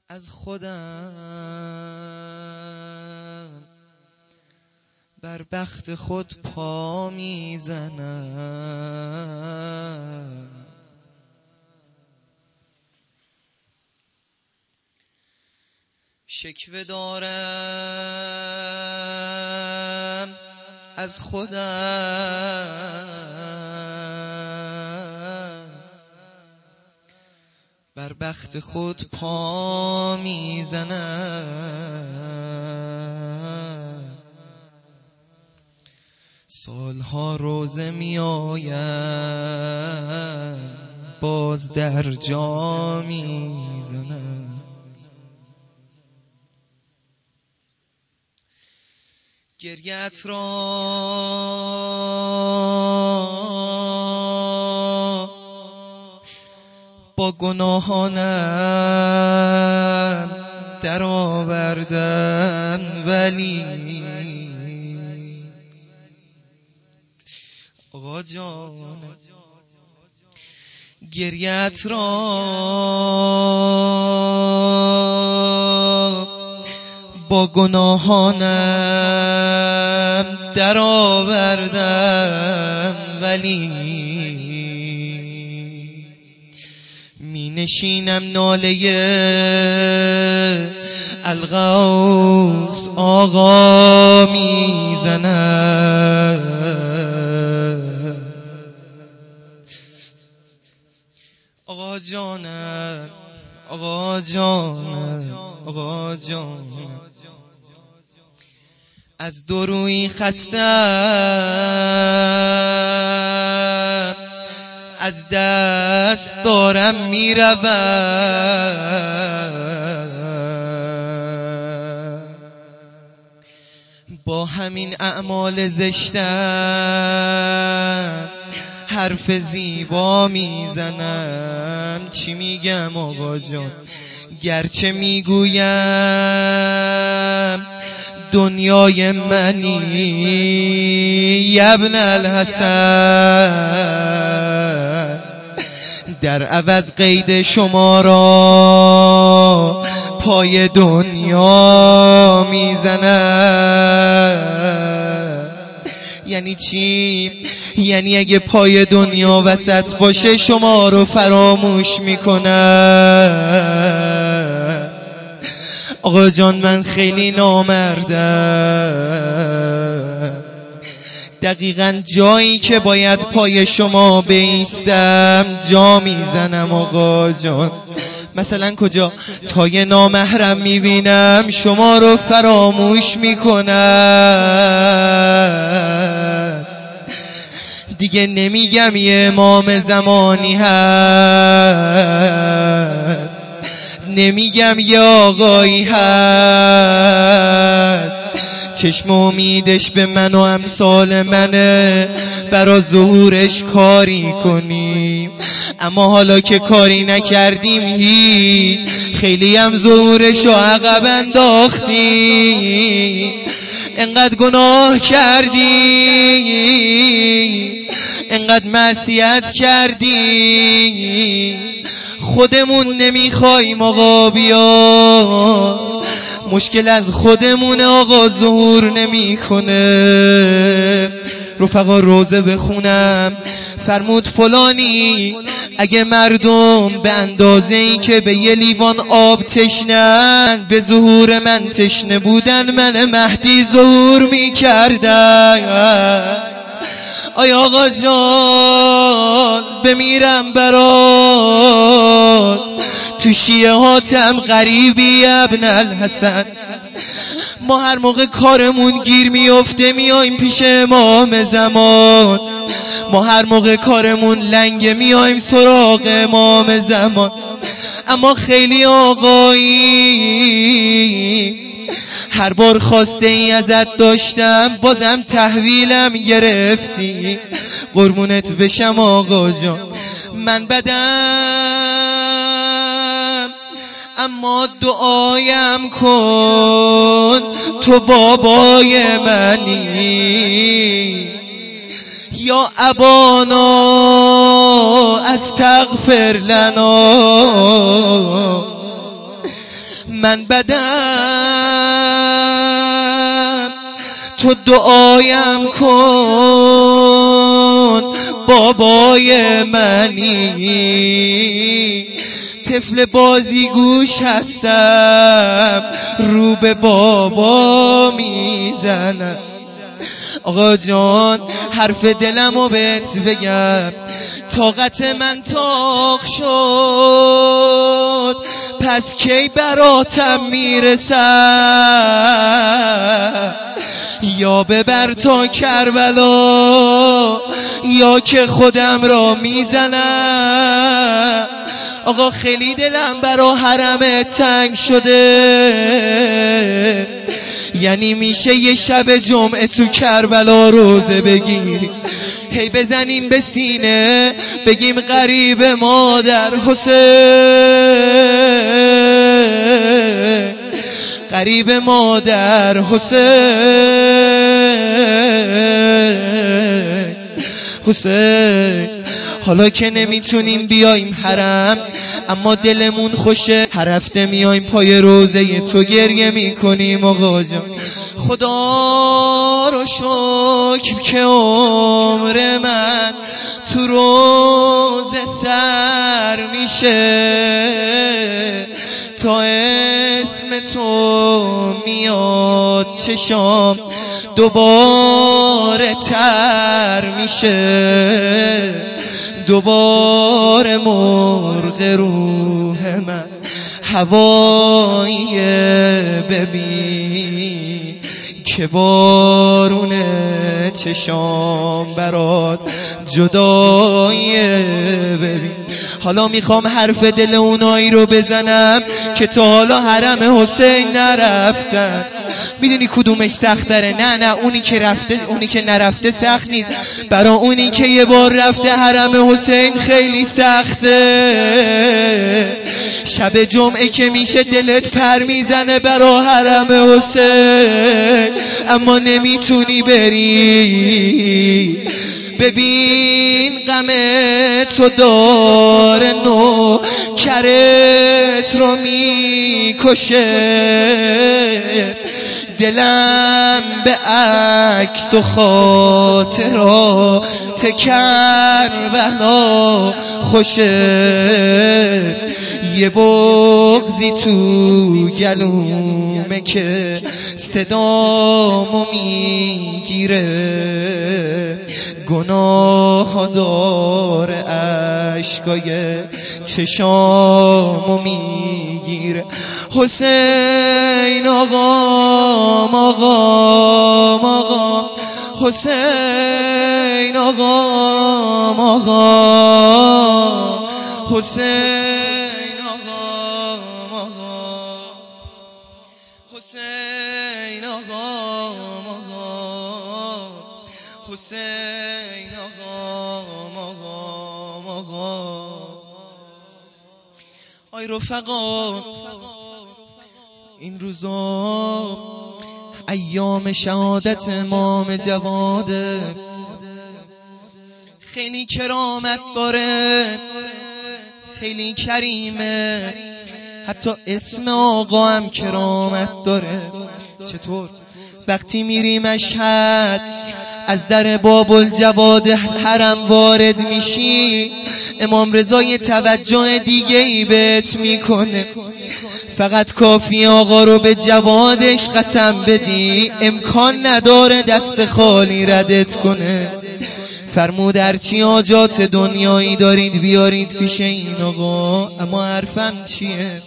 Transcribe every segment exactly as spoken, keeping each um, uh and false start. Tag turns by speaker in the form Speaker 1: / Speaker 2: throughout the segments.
Speaker 1: از خودم بر بخت خود پا میزنم، شکوه دارم از خودم بر بخت خود پا میزنم. سالها روزه می آیم باز در جا میزنم. گریت را با گناهانم در آوردن، ولی آقا جان گریت را با گناهانم در آوردم، ولی می نشینم ناله الغوث آقا میزنم. آقا جانم آقا جانم آقا جانم از دو روی خستم، از دست دارم میروم، با همین اعمال زشتم حرف زیبا میزنم. چی میگم آقا جان؟ گرچه میگویم دنیای منی ابن الحسن، در عوض قید شما را پای دنیا میزنم. یعنی چی؟ یعنی اگه پای دنیا وسط باشه شما رو فراموش میکنم. آقا جان من خیلی نامردم، دقیقاً جایی که باید پای شما بایستم جا میزنم. آقا جان مثلا کجا؟ تا یه نامحرم میبینم شما رو فراموش میکنم. دیگه نمیگم یه امام زمانی هست، نمیگم یه آقایی هست چشم امیدش به من و امثال منه برا ظهورش کاری کنیم، اما حالا که کاری نکردیم هی خیلی هم ظهورش رو عقب انداختیم. انقدر گناه کردیم، انقدر معصیت کردیم، خودمون نمیخوایم آقا بیا. مشکل از خودمونه آقا، ظهور نمیکنه. رفقا روزه بخونم فرمود فلانی اگه مردم به اندازه ای که به یه لیوان آب تشنن به ظهور من تشنه بودن، من مهدی ظهور میکردن. آیا آقا جان بمیرم برات، تو شیعه هاتم غریبی ابن الحسن. ما هر موقع کارمون گیر میفته میایم پیش امام زمان، ما هر موقع کارمون لنگه میایم سراغ امام زمان. اما خیلی آقایی هر بار خواسته ای ازت داشتم بازم تحویلم گرفتی. قربونت بشم آقا جان من بدم، اما دعایم کن تو بابای منی. یا ابانا استغفر لنا، من بدم تو دعایم کن بابای منی، طفل بازیگوش هستم رو به بابا میزنم. آقا جان حرف دلمو بهت بگم، طاقت من تاق شد پس کی براتم میرسم، یا ببر تا کربلا یا که خودم را میزنم. آقا خیلی دلم برا حرم تنگ شده، یعنی میشه یه شب جمعه تو کربلا روزه بگیری، هی بزنیم به سینه بگیم غریب مادر حسین، غریب مادر حسین، حسین. حالا که نمیتونیم بیایم حرم اما دلمون خوشه، هر هفته میایم پای روزه تو گریه میکنیم. آقا جان خدا رو شکر که عمر من تو روزه سر میشه، تا اسم تو میاد چشام دوباره تر میشه، دوباره مرغ روح من هوایی ببین که بارون چشام برات جدایی ببین. حالا میخوام حرف دل اونایی رو بزنم که تا حالا حرم حسین نرفتن. میدونی کدومش سخت داره؟ نه نه اونی که رفته، اونی که نرفته سخت نیست، برا اونی که یه بار رفته حرم حسین خیلی سخته. شب جمعه که میشه دلت پر میزنه برا حرم حسین اما نمیتونی بری. ببین غم تو داره نو کرت رو میکشه، دلم به عکس و خاطرات کربلا خوشه، یه بغضی تو گلومه که صدامو میگیره، گناه داره عشقای چشامو میگیره. حسین آقام آقام آقام، حسین آقام آقام، حسین آقام آقام، حسین آقام آقام، حسین آقام آقام آقام. آی رفقا این روزا ایام شهادت امام جواده، خیلی کرامت داره، خیلی کریمه، حتی اسم آقا هم کرامت داره. چطور؟ وقتی میری مشهد از در باب الجواد حرم وارد میشی، امام رضا یه توجه دیگه ای بهت میکنه. فقط کافی آقا رو به جوادش قسم بدی، امکان نداره دست خالی ردت کنه. فرمود هرچی حاجات دنیایی دارید بیارید پیش این آقا، اما حرفم چیه؟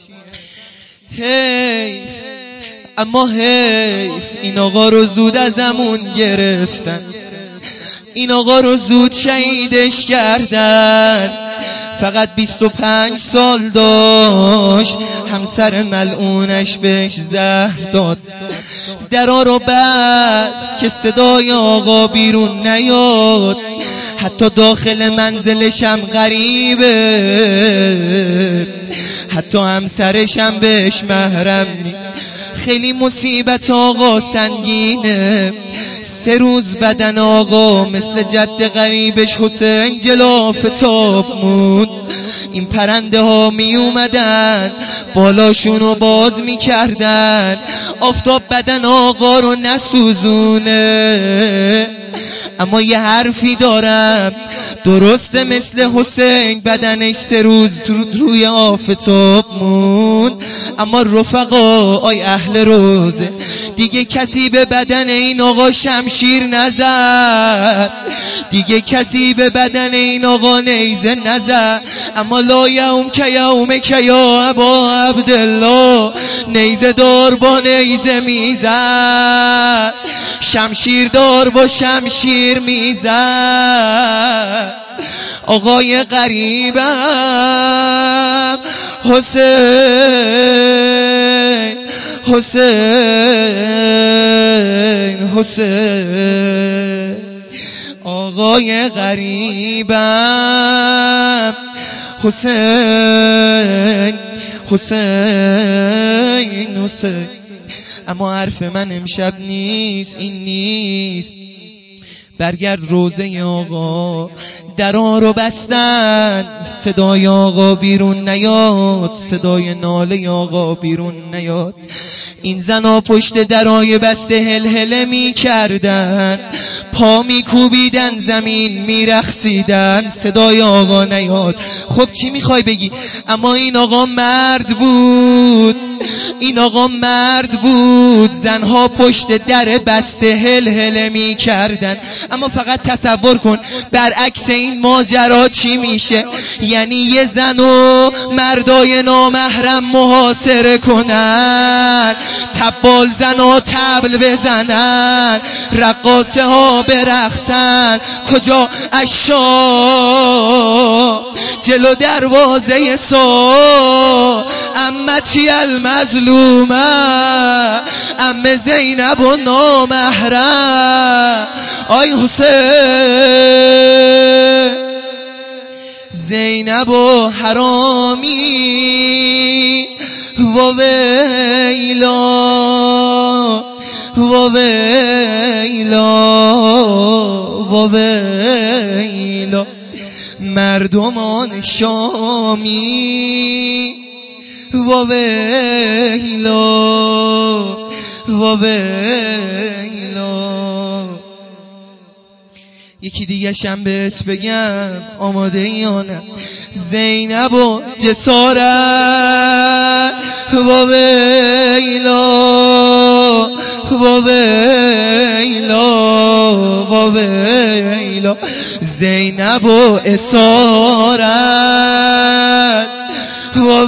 Speaker 1: حیف، اما حیف این آقا رو زود ازمون گرفتن، این آقا رو زود شهیدش کردن. فقط بیست و پنج سال داشت، همسر ملعونش بهش زهر داد، درا رو بست که صدای آقا بیرون نیاد. حتی داخل منزلشم غریبه، حتی همسرشم بهش محرم نیست. خیلی مصیبت آقا سنگینه. سه روز بدن آقا مثل جد غریبش حسین جلاف تاب موند. این پرنده ها می اومدن بالاشونو باز می کردن، آفتاب بدن آقا رو نسوزونه. اما یه حرفی دارم، درسته مثل حسین بدنش سه روز روی آفتاب مون، اما رفقا آی اهل روزه دیگه کسی به بدن این آقا شمشیر نزد، دیگه کسی به بدن این آقا نیزه نزد. اما لا یوم که یوم که یا ابا عبدالله، نیزه دار با نیزه میزد، شمشیر دار با شمشیر میزد. آقای غریبم حسین حسین حسین، آقای غریبم حسین حسین حسین. اما حرف من امشب نیست، این نیست. برگرد روزه آقا، درا رو بستن، صدای آقا بیرون نیاد، صدای ناله آقا بیرون نیاد. این زنا پشت درای بسته هلهله می کردن، پا می کوبیدن، زمین می رقصیدن، صدای آقا نیاد. خب چی میخوای بگی؟ اما این آقا مرد بود، این آقا مرد بود. زنها پشت در بسته هلهله می کردن. اما فقط تصور کن برعکس این ماجرا چی میشه. یعنی یه زن و مردای نامحرم محاصره کنن، تبال زنها طبل بزنن، رقاصه ها برقصن. کجا؟ عشا جلو دروازه سا، امتی المظلومه، ام زینب و نامحرم. آی حسین زینب و حرامی، و ویلا و ویلا و ویلا، مردمان شامی، و ویلا و ویلا. یکی دیگه شم بهت بگم، آماده یا نه؟ زینب و جسارت، و ویلا و ویلا و ویلا، زینب و اسارت، و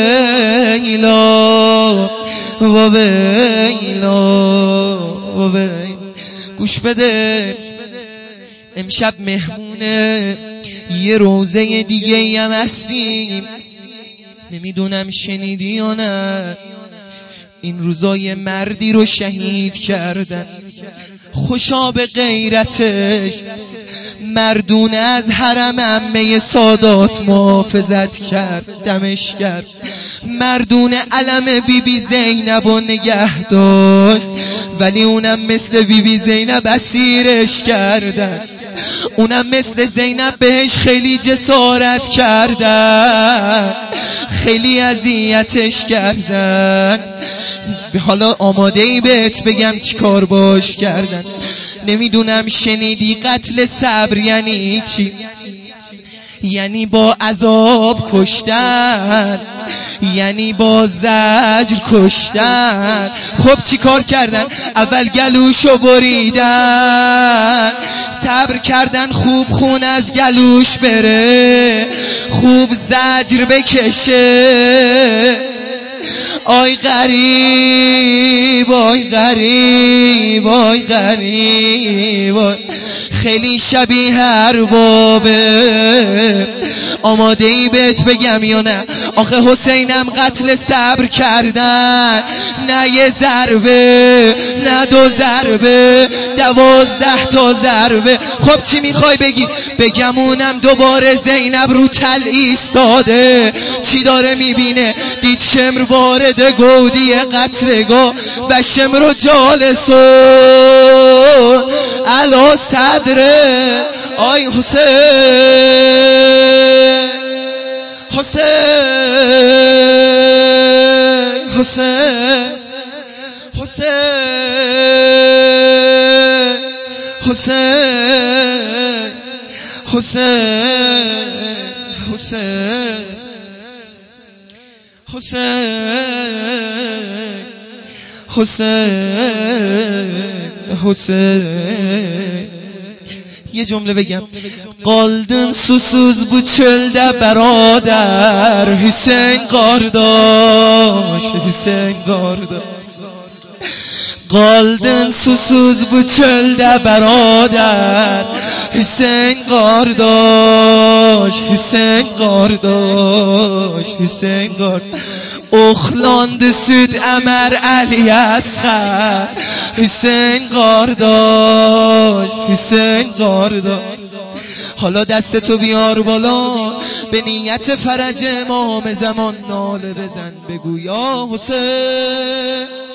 Speaker 1: ویلا و ویلا و ویلا. گوش بده، امشب مهمونه یه روزه دیگه هم هستیم. نمیدونم شنیدی یا نه، این روزای مردی رو شهید کردن. خوشا به غیرتش، مردونه از حرم عمه سادات محافظت کرد، دمش کرد. مردونه علم بی بی زینب و نگه داشت، ولی اونم مثل بی بی زینب اسیرش کردن. اونم مثل زینب بهش خیلی جسارت کردن، خیلی اذیتش کردن. حالا آماده ای بهت بگم چی کار باش کردن. نمیدونم شنیدی قتل صبر یعنی چی؟ یعنی با عذاب کشتن، یعنی با زجر کشتن. خب چی کار کردن؟ اول گلوشو بریدن، صبر کردن خوب خون از گلوش بره، خوب زجر بکشه. آی غریب آی غریب آی غریب آی، خیلی شبیه اربابه. آماده ای بهت بگم یا نه؟ آخه حسینم قتل صبر کردن، نه یه ضربه نه دو ضربه، دوازده تا ضربه. خب چی میخوای بگی؟ بگمونم دوباره زینب رو تل ایستاده، چی داره میبینه؟ دید شمر وارد گودی قتلگاه و شمر و جالسون علا صدره. آی حسین حسین حسین حسین حسین حسین حسین حسین حسین حسین یه جمله بگم. قالدın susuz bu çölde برادر، Hüseyin kardeş Hüseyin kardeş. Qaldın susuz bu çölde برادر، Hüseyin kardeş Hüseyin kardeş Hüseyin kardeş. Oxlandı süd Əmər Əli Əsxər، Hüseyin kardeş Hüseyin kardeş. حالا دستتو بیار بالا به نیت فرج امام زمان، ناله بزن بگو یا حسین.